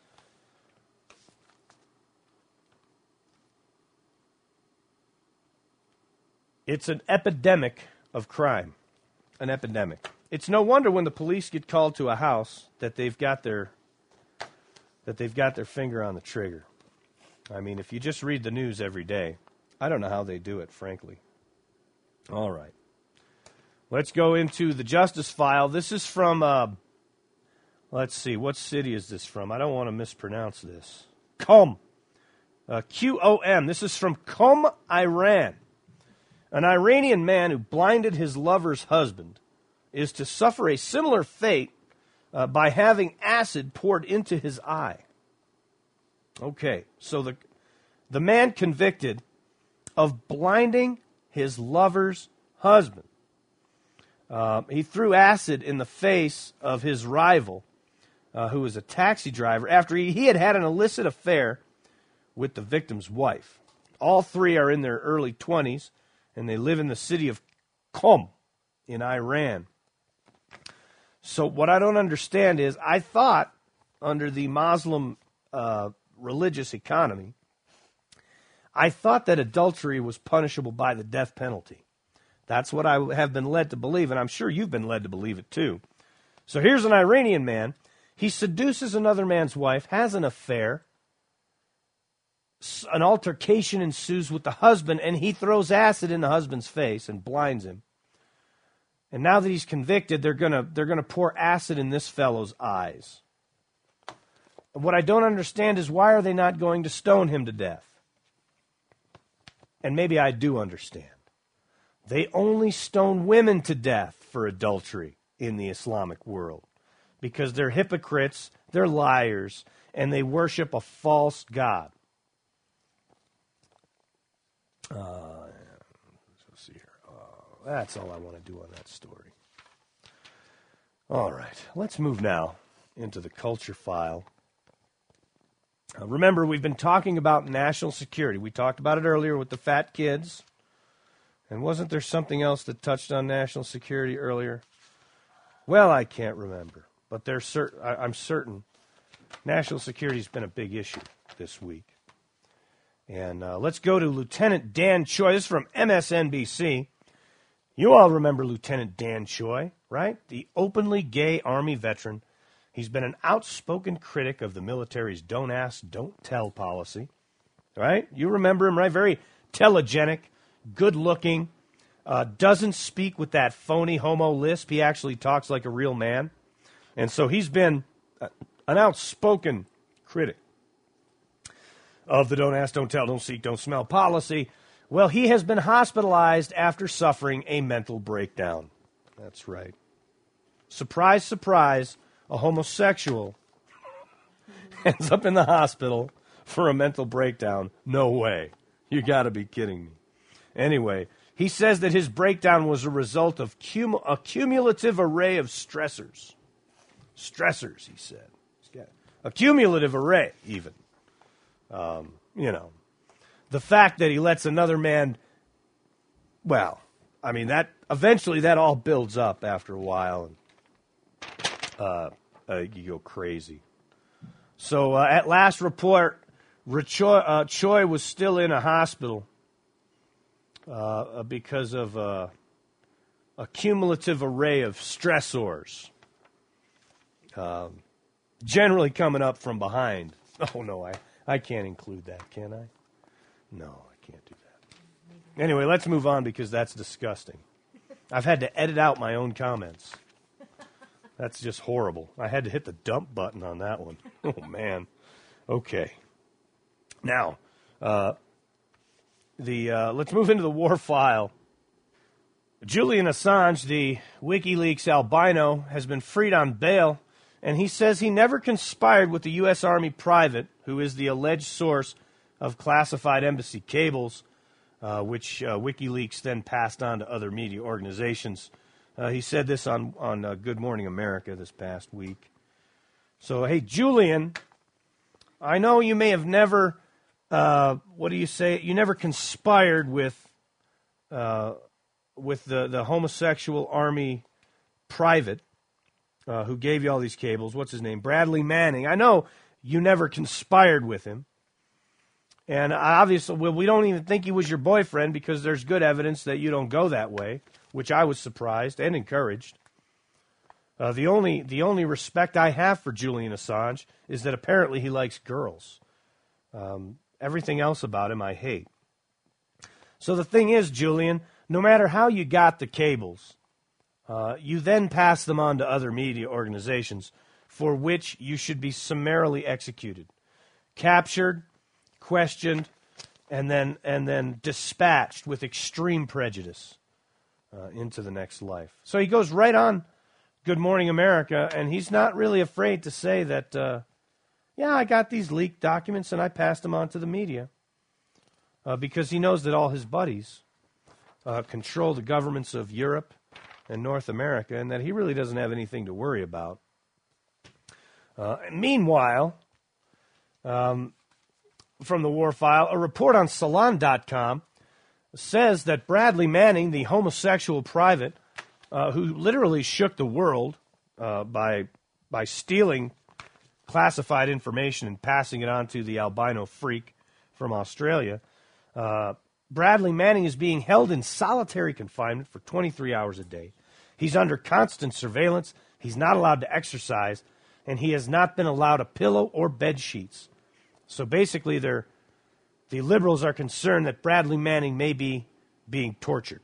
epidemic of crime. An epidemic. It's no wonder when the police get called to a house that they've got their finger on the trigger. I mean, if you just read the news every day, I don't know how they do it, frankly. All right. Let's go into the Justice File. This is from, let's see, what city is this from? I don't want to mispronounce this. Qom. Qom. This is from Qom, Iran. An Iranian man who blinded his lover's husband is to suffer a similar fate by having acid poured into his eye. Okay, so the man convicted of blinding his lover's husband. He threw acid in the face of his rival, who was a taxi driver, after he had had an illicit affair with the victim's wife. All three are in their early 20s, and they live in the city of Qom in Iran. So what I don't understand is, I thought under the Muslim religious economy, I thought that adultery was punishable by the death penalty. That's what I have been led to believe, and I'm sure you've been led to believe it too. So here's an Iranian man. He seduces another man's wife, has an affair. An altercation ensues with the husband, and he throws acid in the husband's face and blinds him. And now that he's convicted, they're gonna pour acid in this fellow's eyes. What I don't understand is, why are they not going to stone him to death? And maybe I do understand. They only stone women to death for adultery in the Islamic world because they're hypocrites, they're liars, and they worship a false god. Let's see here. That's all I want to do on that story. All right, let's move now into the culture file. Remember, we've been talking about national security. We talked about it earlier with the fat kids. And wasn't there something else that touched on national security earlier? Well, I can't remember. But I'm certain national security has been a big issue this week. And let's go to Lieutenant Dan Choi. This is from MSNBC. You all remember Lieutenant Dan Choi, right? The openly gay Army veteran. He's been an outspoken critic of the military's don't ask, don't tell policy, right? You remember him, right? Very telegenic, good-looking, doesn't speak with that phony homo lisp. He actually talks like a real man. And so he's been an outspoken critic of the don't ask, don't tell, don't seek, don't smell policy. Well, he has been hospitalized after suffering a mental breakdown. That's right. Surprise, surprise, a homosexual ends up in the hospital for a mental breakdown. No way. You got to be kidding me. Anyway, he says that his breakdown was a result of a cumulative array of stressors. Stressors, he said. A cumulative array, even. The fact that he lets another man, well, I mean, that eventually that all builds up after a while, and you go crazy. So at last report, Choi was still in a hospital because of a cumulative array of stressors, generally coming up from behind. Oh, no, I can't include that, can I? No, I can't do that. Anyway, let's move on because that's disgusting. I've had to edit out my own comments. That's just horrible. I had to hit the dump button on that one. Oh, man. Okay. Now, let's move into the war file. Julian Assange, the WikiLeaks albino, has been freed on bail, and he says he never conspired with the U.S. Army private, who is the alleged source of classified embassy cables, which WikiLeaks then passed on to other media organizations. He said this on Good Morning America this past week. So, hey, Julian, I know you may have never, you never conspired with the homosexual Army private who gave you all these cables. What's his name? Bradley Manning. I know you never conspired with him. And obviously, we don't even think he was your boyfriend because there's good evidence that you don't go that way, which I was surprised and encouraged. The only respect I have for Julian Assange is that apparently he likes girls. Everything else about him I hate. So the thing is, Julian, no matter how you got the cables, you then pass them on to other media organizations for which you should be summarily executed, captured, questioned, and then dispatched with extreme prejudice into the next life. So he goes right on Good Morning America, and he's not really afraid to say that, I got these leaked documents and I passed them on to the media because he knows that all his buddies control the governments of Europe and North America and that he really doesn't have anything to worry about. Meanwhile, from the war file, a report on Salon.com says that Bradley Manning, the homosexual private, who literally shook the world by stealing classified information and passing it on to the albino freak from Australia, Bradley Manning is being held in solitary confinement for 23 hours a day. He's under constant surveillance. He's not allowed to exercise, and he has not been allowed a pillow or bed sheets. So basically, the liberals are concerned that Bradley Manning may be being tortured.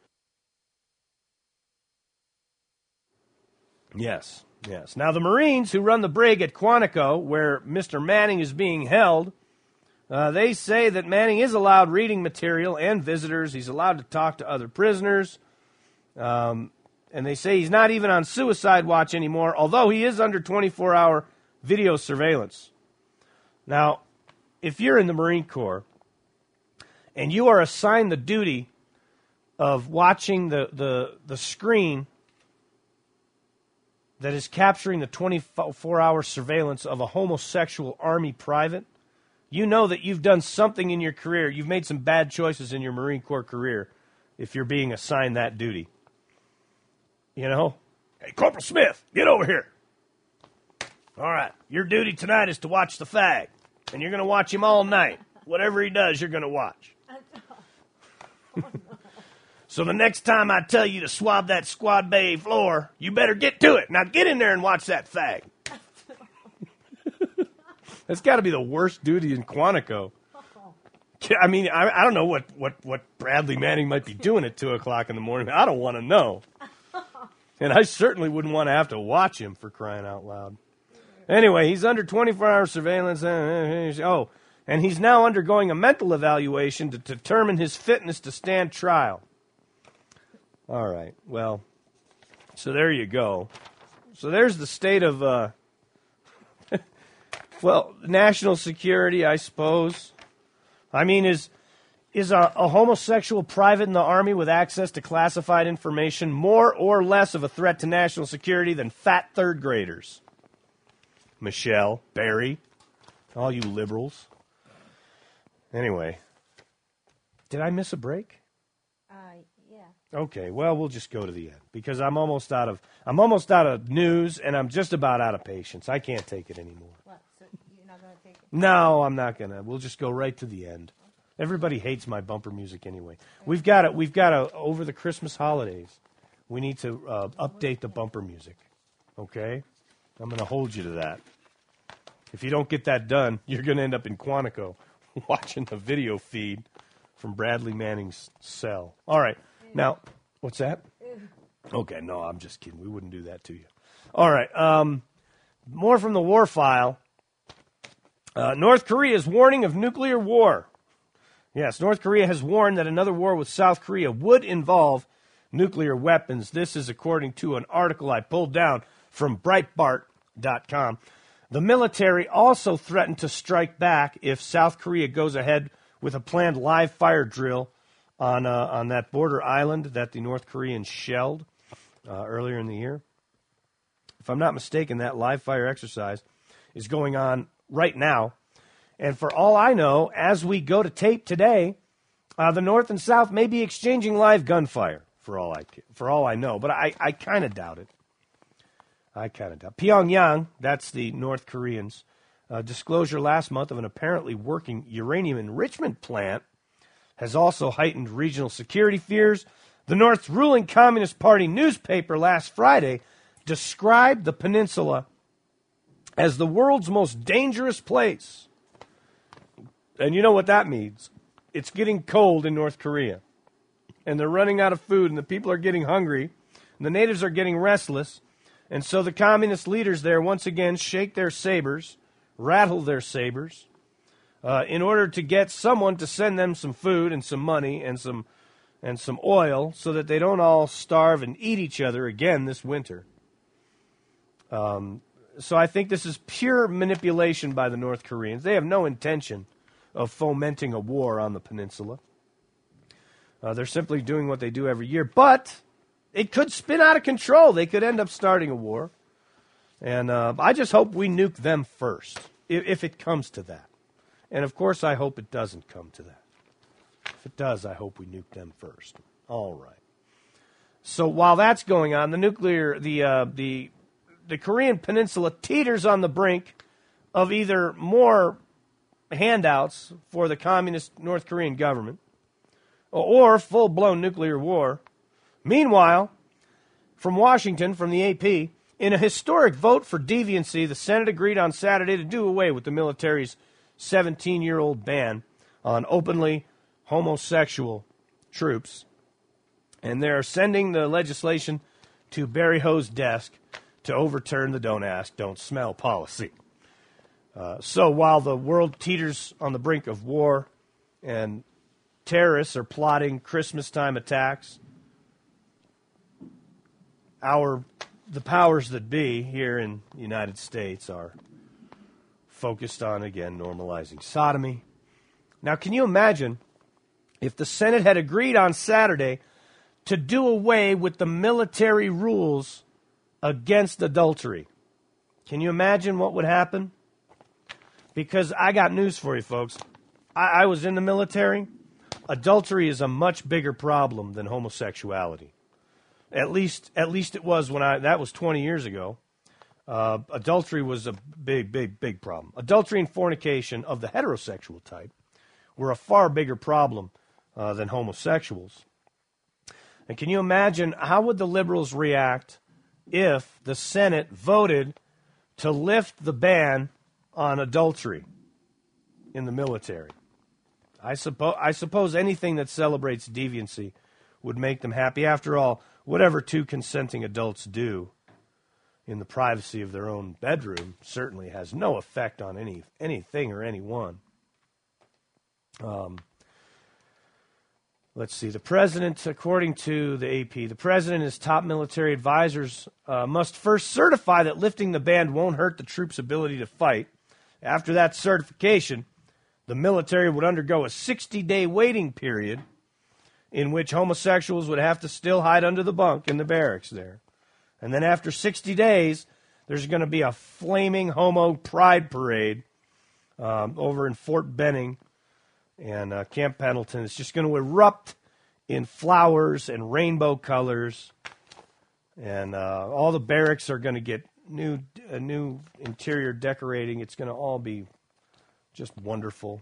Yes. Now, the Marines who run the brig at Quantico, where Mr. Manning is being held, they say that Manning is allowed reading material and visitors. He's allowed to talk to other prisoners. And they say he's not even on suicide watch anymore, although he is under 24-hour video surveillance. Now, if you're in the Marine Corps and you are assigned the duty of watching the screen that is capturing the 24-hour surveillance of a homosexual Army private, you know that you've done something in your career. You've made some bad choices in your Marine Corps career if you're being assigned that duty. You know? Hey, Corporal Smith, get over here. All right, your duty tonight is to watch the fag, and you're going to watch him all night. Whatever he does, you're going to watch. So the next time I tell you to swab that squad bay floor, you better get to it. Now get in there and watch that fag. That's got to be the worst duty in Quantico. I mean, I don't know what Bradley Manning might be doing at 2 o'clock in the morning. I don't want to know. And I certainly wouldn't want to have to watch him, for crying out loud. Anyway, he's under 24-hour surveillance. And he's now undergoing a mental evaluation to determine his fitness to stand trial. All right, well, So there you go. So there's the state of, well, national security, I suppose. I mean, is a homosexual private in the Army with access to classified information more or less of a threat to national security than fat third graders? Michelle, Barry, all you liberals. Anyway, did I miss a break? Yeah. Okay, well, we'll just go to the end because I'm almost out of news and I'm just about out of patience. I can't take it anymore. What? So you're not going to take it? No, I'm not gonna. We'll just go right to the end. Everybody hates my bumper music anyway. We've got to over the Christmas holidays. We need to update the bumper music. Okay, I'm going to hold you to that. If you don't get that done, you're going to end up in Quantico watching the video feed from Bradley Manning's cell. All right, now what's that? Okay, no, I'm just kidding. We wouldn't do that to you. All right, more from the war file. North Korea's warning of nuclear war. Yes, North Korea has warned that another war with South Korea would involve nuclear weapons. This is according to an article I pulled down from Breitbart.com. The military also threatened to strike back if South Korea goes ahead with a planned live fire drill on that border island that the North Koreans shelled earlier in the year. If I'm not mistaken, that live fire exercise is going on right now. And for all I know, as we go to tape today, the North and South may be exchanging live gunfire, for all I know. But I kind of doubt it. Pyongyang, that's the North Koreans, disclosure last month of an apparently working uranium enrichment plant has also heightened regional security fears. The North's ruling Communist Party newspaper last Friday described the peninsula as the world's most dangerous place. And you know what that means. It's getting cold in North Korea. And they're running out of food, and the people are getting hungry, and the natives are getting restless. And so the communist leaders there once again shake their sabers, rattle their sabers, in order to get someone to send them some food and some money and some oil so that they don't all starve and eat each other again this winter. So I think this is pure manipulation by the North Koreans. They have no intention of fomenting a war on the peninsula. They're simply doing what they do every year. But it could spin out of control. They could end up starting a war. And I just hope we nuke them first, if it comes to that. And, of course, I hope it doesn't come to that. If it does, I hope we nuke them first. All right. So while that's going on, the Korean peninsula teeters on the brink of either more handouts for the communist North Korean government or full-blown nuclear war. Meanwhile, from Washington, from the AP, in a historic vote for deviancy, the Senate agreed on Saturday to do away with the military's 17-year-old ban on openly homosexual troops. And they're sending the legislation to Barry Ho's desk to overturn the don't ask, don't smell policy. So while the world teeters on the brink of war and terrorists are plotting Christmas-time attacks, the powers that be here in the United States are focused on, again, normalizing sodomy. Now, can you imagine if the Senate had agreed on Saturday to do away with the military rules against adultery? Can you imagine what would happen? Because I got news for you, folks. I was in the military. Adultery is a much bigger problem than homosexuality. At least it was that was 20 years ago. Adultery was a big problem. Adultery and fornication of the heterosexual type were a far bigger problem than homosexuals. And can you imagine how would the liberals react if the Senate voted to lift the ban on adultery in the military? I suppose anything that celebrates deviancy would make them happy. After all, whatever two consenting adults do in the privacy of their own bedroom certainly has no effect on anything or anyone. Let's see. The president, according to the AP, the president and his top military advisors must first certify that lifting the ban won't hurt the troops' ability to fight. After that certification, the military would undergo a 60-day waiting period in which homosexuals would have to still hide under the bunk in the barracks there. And then after 60 days, there's going to be a flaming homo pride parade over in Fort Benning and Camp Pendleton. It's just going to erupt in flowers and rainbow colors. And all the barracks are going to get new interior decorating. It's going to all be just wonderful.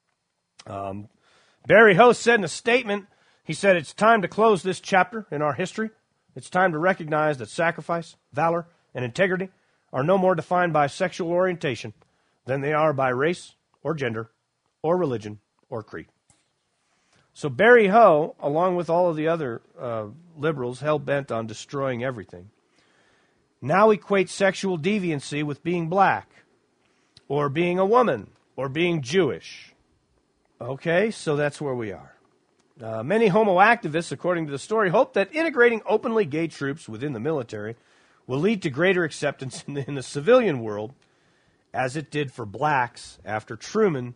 Barry Ho said in a statement, he said, "It's time to close this chapter in our history. It's time to recognize that sacrifice, valor, and integrity are no more defined by sexual orientation than they are by race or gender or religion or creed." So Barry Ho, along with all of the other liberals hell-bent on destroying everything, now equates sexual deviancy with being black or being a woman or being Jewish. Okay, so that's where we are. Many homo activists, according to the story, hope that integrating openly gay troops within the military will lead to greater acceptance in the civilian world, as it did for blacks after Truman's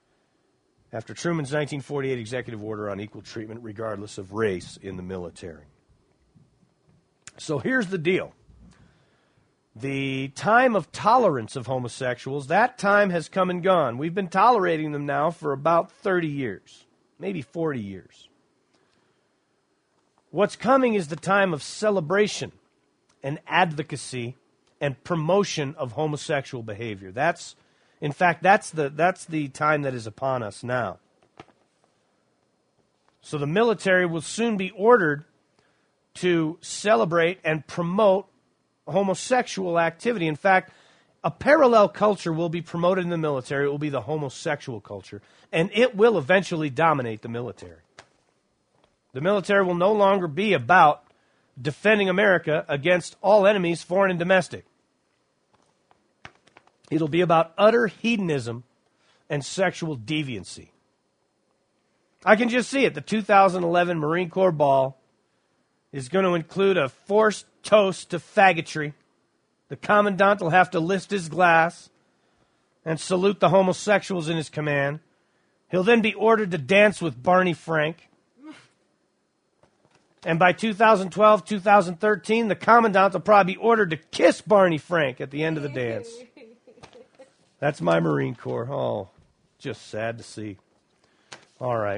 1948 executive order on equal treatment regardless of race in the military. So here's the deal. The time of tolerance of homosexuals, that time has come and gone. We've been tolerating them now for about 30 years, maybe 40 years. What's coming is the time of celebration and advocacy and promotion of homosexual behavior. That's the time that is upon us now. So the military will soon be ordered to celebrate and promote homosexual activity. In fact, a parallel culture will be promoted in the military. It will be the homosexual culture, and it will eventually dominate the military. The military will no longer be about defending America against all enemies, foreign and domestic. It'll be about utter hedonism and sexual deviancy. I can just see it. The 2011 Marine Corps Ball is going to include a forced toast to faggotry. The commandant will have to lift his glass and salute the homosexuals in his command. He'll then be ordered to dance with Barney Frank. And by 2012, 2013, the commandant will probably be ordered to kiss Barney Frank at the end of the dance. That's my Marine Corps. Oh, just sad to see. All right.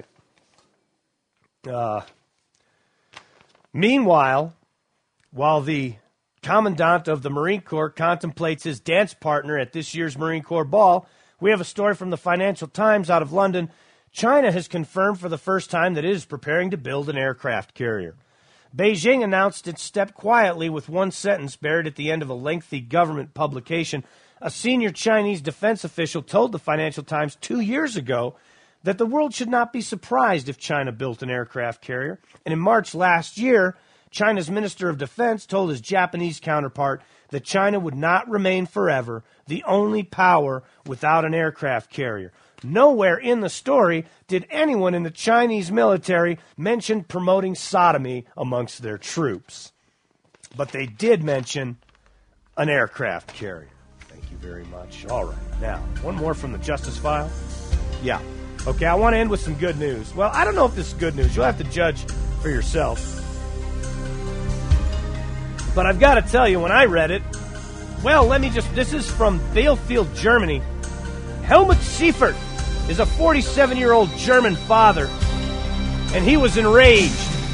Meanwhile, while the commandant of the Marine Corps contemplates his dance partner at this year's Marine Corps Ball, we have a story from the Financial Times out of London. China has confirmed for the first time that it is preparing to build an aircraft carrier. Beijing announced its step quietly with one sentence buried at the end of a lengthy government publication. A senior Chinese defense official told the Financial Times 2 years ago that the world should not be surprised if China built an aircraft carrier. And in March last year, China's Minister of Defense told his Japanese counterpart that China would not remain forever the only power without an aircraft carrier. Nowhere in the story did anyone in the Chinese military mention promoting sodomy amongst their troops. But they did mention an aircraft carrier. Thank you very much. All right. Now, one more from the Justice File. Yeah. Okay, I want to end with some good news. Well, I don't know if this is good news. You'll have to judge for yourself. But I've got to tell you, when I read it, well, this is from Bielefeld, Germany. Helmut Seifert is a 47-year-old German father, and he was enraged,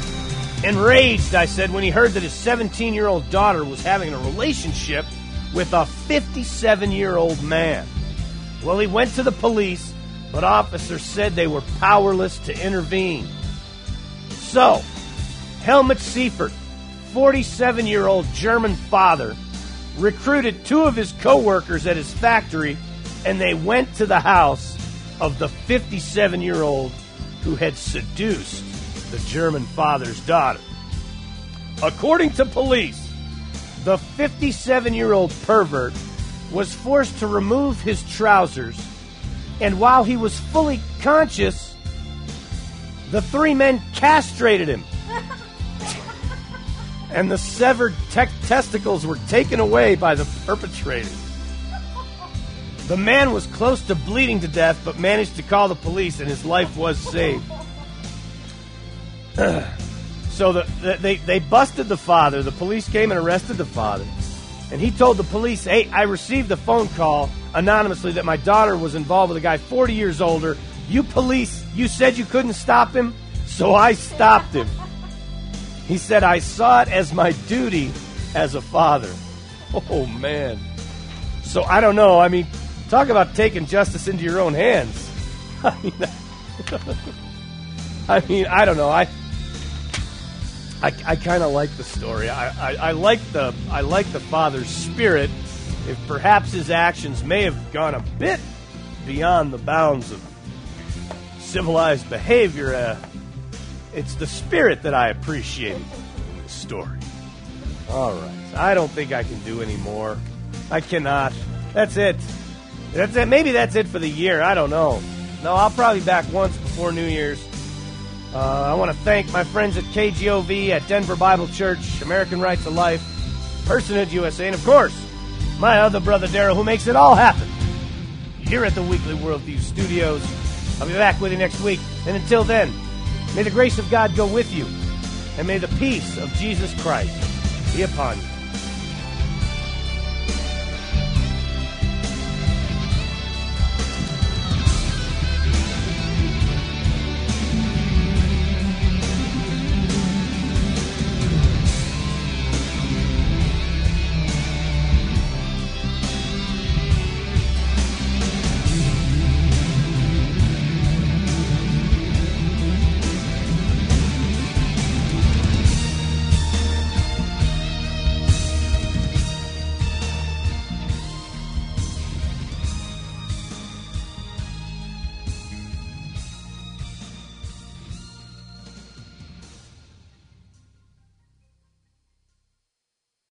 I said, when he heard that his 17-year-old daughter was having a relationship with a 57-year-old man. Well, he went to the police, but officers said they were powerless to intervene. So, Helmut Seifert, 47-year-old German father, recruited two of his co-workers at his factory, and they went to the house of the 57-year-old who had seduced the German father's daughter. According to police, the 57-year-old pervert was forced to remove his trousers, and while he was fully conscious, The 3 men castrated him. And the severed testicles were taken away by the perpetrators. The man was close to bleeding to death, but managed to call the police, and his life was saved. So they busted the father. The police came and arrested the father. And he told the police, hey, I received a phone call anonymously that my daughter was involved with a guy 40 years older. You police, you said you couldn't stop him, so I stopped him. He said, I saw it as my duty as a father. Oh, man. So I don't know. I mean, talk about taking justice into your own hands. I mean, I don't know. I kind of like the story. I like the father's spirit. If perhaps his actions may have gone a bit beyond the bounds of civilized behavior, it's the spirit that I appreciated in the story. All right. I don't think I can do any more. I cannot. That's it. That's it. Maybe that's it for the year. I don't know. No, I'll probably be back once before New Year's. I want to thank my friends at KGOV, at Denver Bible Church, American Right to Life, Personage USA, and of course, my other brother Daryl, who makes it all happen here at the Weekly Worldview Studios. I'll be back with you next week. And until then, may the grace of God go with you, and may the peace of Jesus Christ be upon you.